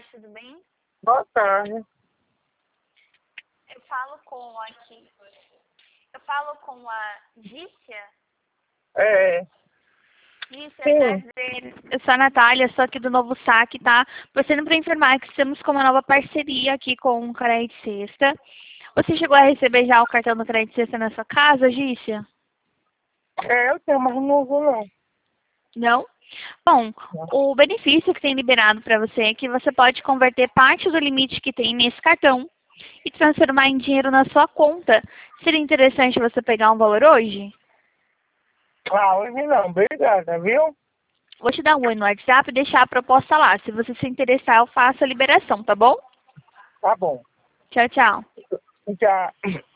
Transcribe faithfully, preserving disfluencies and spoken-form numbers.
tarde, tudo bem? Boa tarde. Eu falo com aqui. Eu falo com a Gícia. É, Gícia, sim. prazer. Eu sou a Natália, sou aqui do Novo Saque, tá? Passando para informar que estamos com uma nova parceria aqui com o Crédito Sexta. Você chegou a receber já o cartão do Crédito Sexta na sua casa, Gícia? É, eu tenho, mas não uso não. Não? Bom, o benefício que tem liberado para você é que você pode converter parte do limite que tem nesse cartão e transformar em dinheiro na sua conta. Seria interessante você pegar um valor hoje? Ah, hoje não, obrigada, viu? Vou te dar um oi no WhatsApp e deixar a proposta lá. Se você se interessar, eu faço a liberação, tá bom? Tá bom. Tchau, tchau. Já.